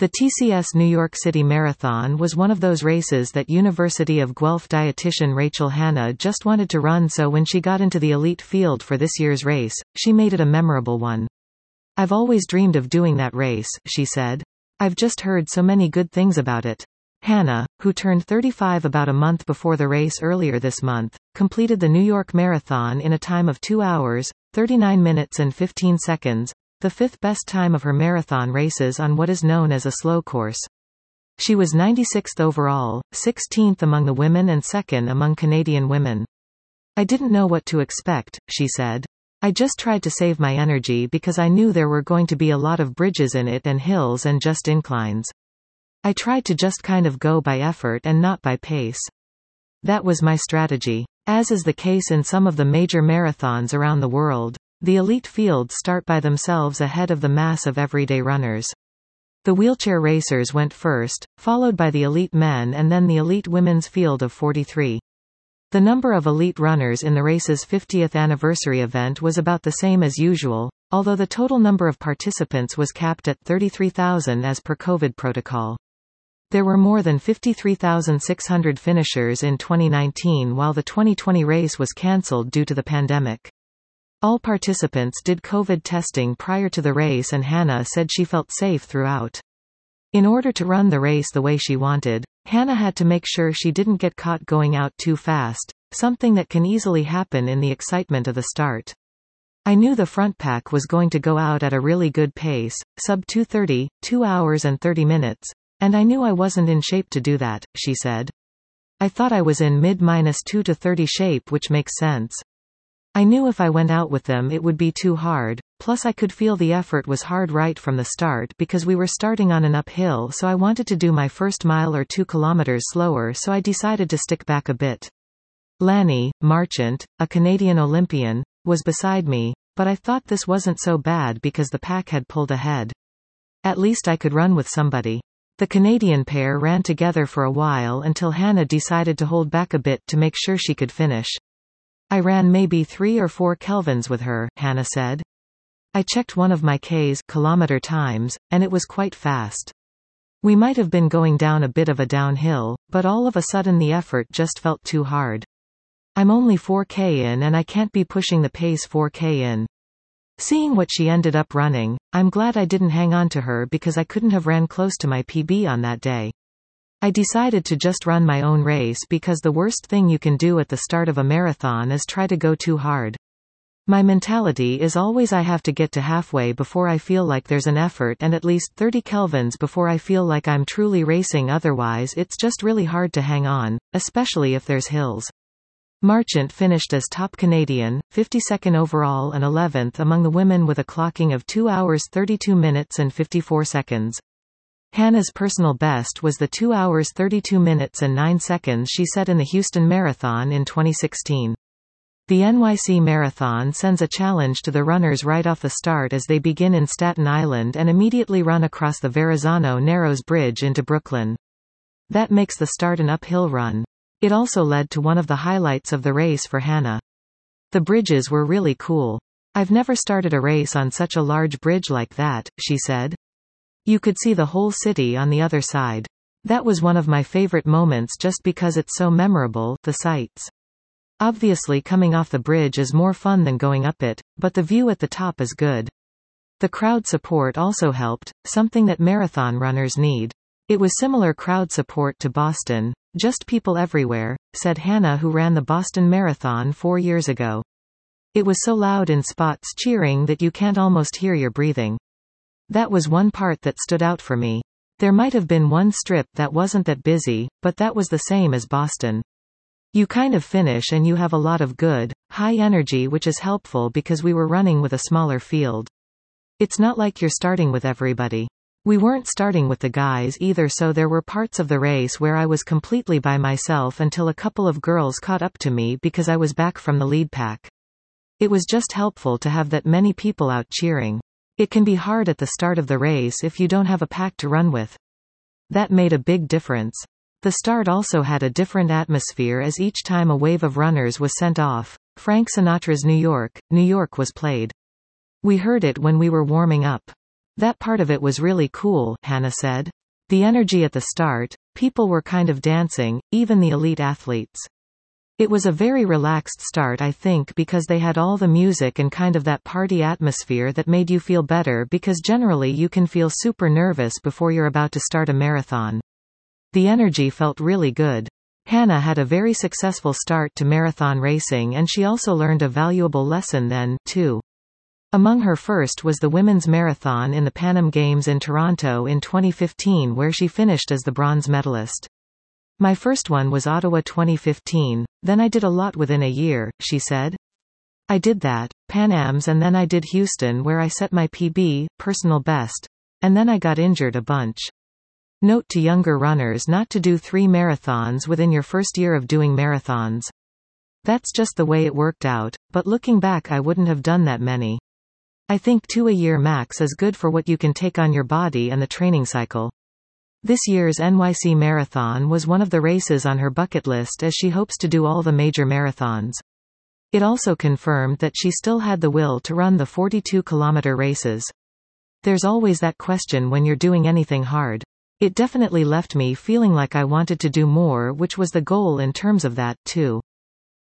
The TCS New York City Marathon was one of those races that University of Guelph dietitian Rachel Hanna just wanted to run, so when she got into the elite field for this year's race, she made it a memorable one. "I've always dreamed of doing that race," she said. "I've just heard so many good things about it." Hanna, who turned 35 about a month before the race earlier this month, completed the New York Marathon in a time of 2 hours, 39 minutes and 15 seconds, the fifth best time of her marathon races on what is known as a slow course. She was 96th overall, 16th among the women and second among Canadian women. "I didn't know what to expect," she said. "I just tried to save my energy because I knew there were going to be a lot of bridges in it and hills and just inclines. I tried to just kind of go by effort and not by pace. That was my strategy." As is the case in some of the major marathons around the world, the elite fields start by themselves ahead of the mass of everyday runners. The wheelchair racers went first, followed by the elite men and then the elite women's field of 43. The number of elite runners in the race's 50th anniversary event was about the same as usual, although the total number of participants was capped at 33,000 as per COVID protocol. There were more than 53,600 finishers in 2019 while the 2020 race was cancelled due to the pandemic. All participants did COVID testing prior to the race and Hanna said she felt safe throughout. In order to run the race the way she wanted, Hanna had to make sure she didn't get caught going out too fast, something that can easily happen in the excitement of the start. "I knew the front pack was going to go out at a really good pace, sub 2:30, 2 hours and 30 minutes. And I knew I wasn't in shape to do that," she said. "I thought I was in mid-2 to 30 shape, which makes sense. I knew if I went out with them it would be too hard, plus I could feel the effort was hard right from the start because we were starting on an uphill, so I wanted to do my first mile or 2 kilometers slower, so I decided to stick back a bit." Lanny Marchant, a Canadian Olympian, was beside me, but I thought this wasn't so bad because the pack had pulled ahead. At least I could run with somebody. The Canadian pair ran together for a while until Hanna decided to hold back a bit to make sure she could finish. "I ran maybe 3 or 4 kelvins with her," Hanna said. "I checked one of my kilometer times, and it was quite fast. We might have been going down a bit of a downhill, but all of a sudden the effort just felt too hard. I'm only 4K in and I can't be pushing the pace 4K in." Seeing what she ended up running, I'm glad I didn't hang on to her because I couldn't have ran close to my PB on that day. I decided to just run my own race because the worst thing you can do at the start of a marathon is try to go too hard. My mentality is always I have to get to halfway before I feel like there's an effort and at least 30 kelvins before I feel like I'm truly racing, otherwise it's just really hard to hang on, especially if there's hills. Marchant finished as top Canadian, 52nd overall and 11th among the women with a clocking of 2 hours 32 minutes and 54 seconds. Hanna's personal best was the 2 hours 32 minutes and 9 seconds she set in the Houston Marathon in 2016. The NYC Marathon sends a challenge to the runners right off the start as they begin in Staten Island and immediately run across the Verrazano Narrows Bridge into Brooklyn. That makes the start an uphill run. It also led to one of the highlights of the race for Hanna. "The bridges were really cool. I've never started a race on such a large bridge like that," she said. "You could see the whole city on the other side. That was one of my favorite moments just because it's so memorable, the sights. Obviously coming off the bridge is more fun than going up it, but the view at the top is good. The crowd support also helped, something that marathon runners need. It was similar crowd support to Boston. Just people everywhere," said Hanna, who ran the Boston Marathon 4 years ago. "It was so loud in spots cheering that you can't almost hear your breathing. That was one part that stood out for me. There might have been one strip that wasn't that busy, but that was the same as Boston. You kind of finish and you have a lot of good, high energy, which is helpful because we were running with a smaller field. It's not like you're starting with everybody. We weren't starting with the guys either, so there were parts of the race where I was completely by myself until a couple of girls caught up to me because I was back from the lead pack. It was just helpful to have that many people out cheering. It can be hard at the start of the race if you don't have a pack to run with. That made a big difference. The start also had a different atmosphere as each time a wave of runners was sent off, Frank Sinatra's New York, New York was played. We heard it when we were warming up. That part of it was really cool, Hannah said. The energy at the start, people were kind of dancing, even the elite athletes. It was a very relaxed start, I think, because they had all the music and kind of that party atmosphere that made you feel better, because generally you can feel super nervous before you're about to start a marathon. The energy felt really good. Hannah had a very successful start to marathon racing, and she also learned a valuable lesson then, too. Among her first was the women's marathon in the Pan Am Games in Toronto in 2015, where she finished as the bronze medalist. My first one was Ottawa 2015, then I did a lot within a year, she said. I did that, Pan Am's, and then I did Houston where I set my PB, personal best. And then I got injured a bunch. Note to younger runners not to do 3 marathons within your first year of doing marathons. That's just the way it worked out, but looking back I wouldn't have done that many. I think 2 a year max is good for what you can take on your body and the training cycle. This year's NYC Marathon was one of the races on her bucket list, as she hopes to do all the major marathons. It also confirmed that she still had the will to run the 42-kilometer races. There's always that question when you're doing anything hard. It definitely left me feeling like I wanted to do more, which was the goal in terms of that, too.